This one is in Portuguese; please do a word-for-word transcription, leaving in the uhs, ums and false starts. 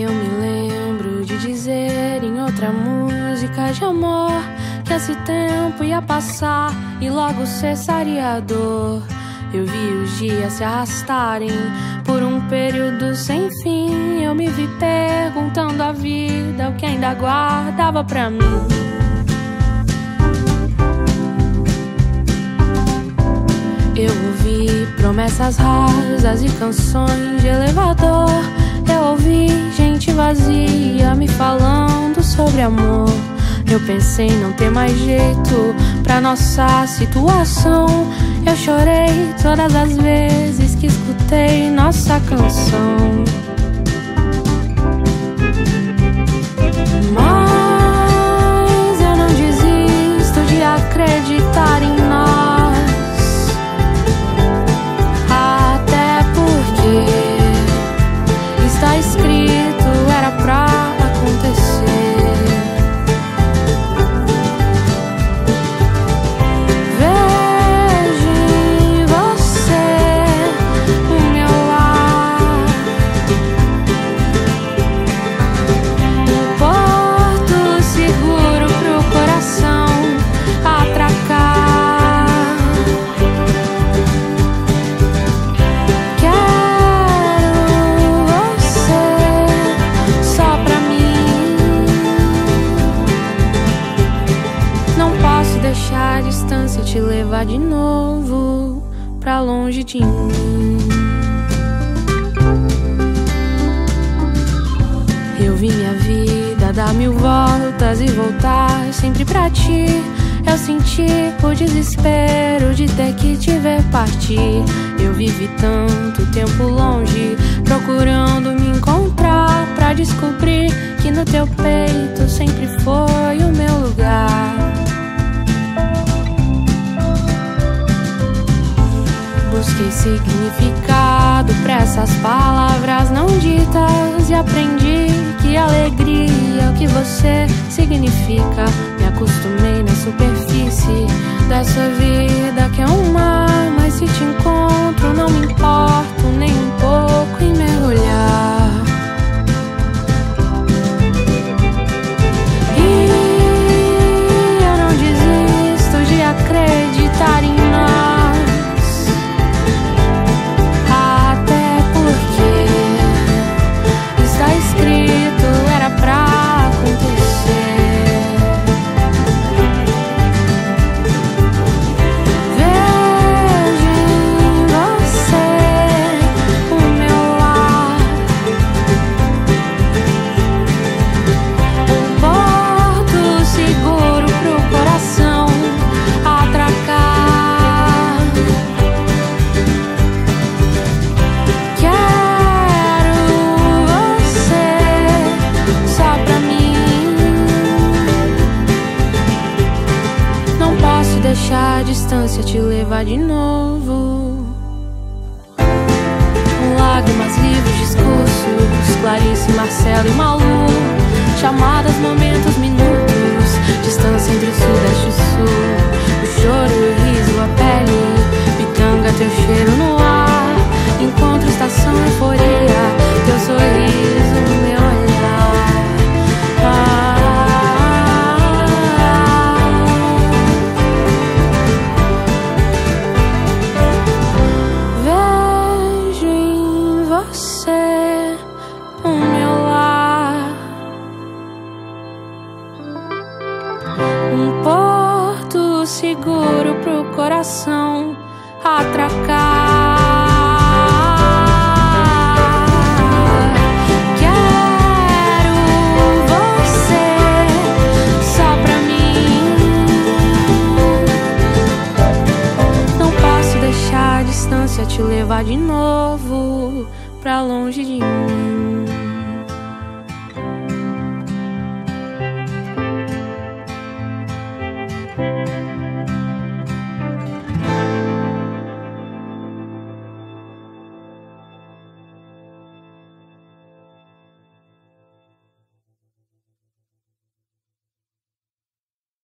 Eu me lembro de dizer em outra música de amor que esse tempo ia passar e logo cessaria a dor. Eu vi os dias se arrastarem por um período sem fim. Eu me vi perguntando à vida o que ainda guardava pra mim. Eu ouvi promessas rasas e canções de elevador. Eu ouvi gente vazia me falando sobre amor. Eu pensei em não ter mais jeito pra nossa situação. Eu chorei todas as vezes que escutei nossa canção. Mas eu não desisto de acreditar em nós, até porque está escrito, era pra acontecer. Deixar a distância te levar de novo pra longe de mim. Eu vi minha vida dar mil voltas e voltar sempre pra ti. Eu senti o desespero de ter que te ver partir. Eu vivi tanto tempo longe, procurando me encontrar, pra descobrir que no teu peito sempre foi o meu lugar. Busquei significado pra essas palavras não ditas e aprendi que alegria é o que você significa. Me acostumei na superfície dessa vida que é um mar, mas se te encontro não me importo nem um pouco em mergulhar. E eu não desisto de acreditar em nós, deixar a distância te levar de novo. Lágrimas, livros, discursos, Clarice, Marcelo e Malu, chamadas, momentos, minutos, distância entre o sudeste e o sul. O choro, o riso, a pele, pitanga, teu cheiro no ar. Encontro, estação, euforia, teu sorriso, meu olhar. Ah, você, o meu lar, um porto seguro pro coração atracar. Quero você só pra mim. Não posso deixar a distância te levar de novo pra longe de mim.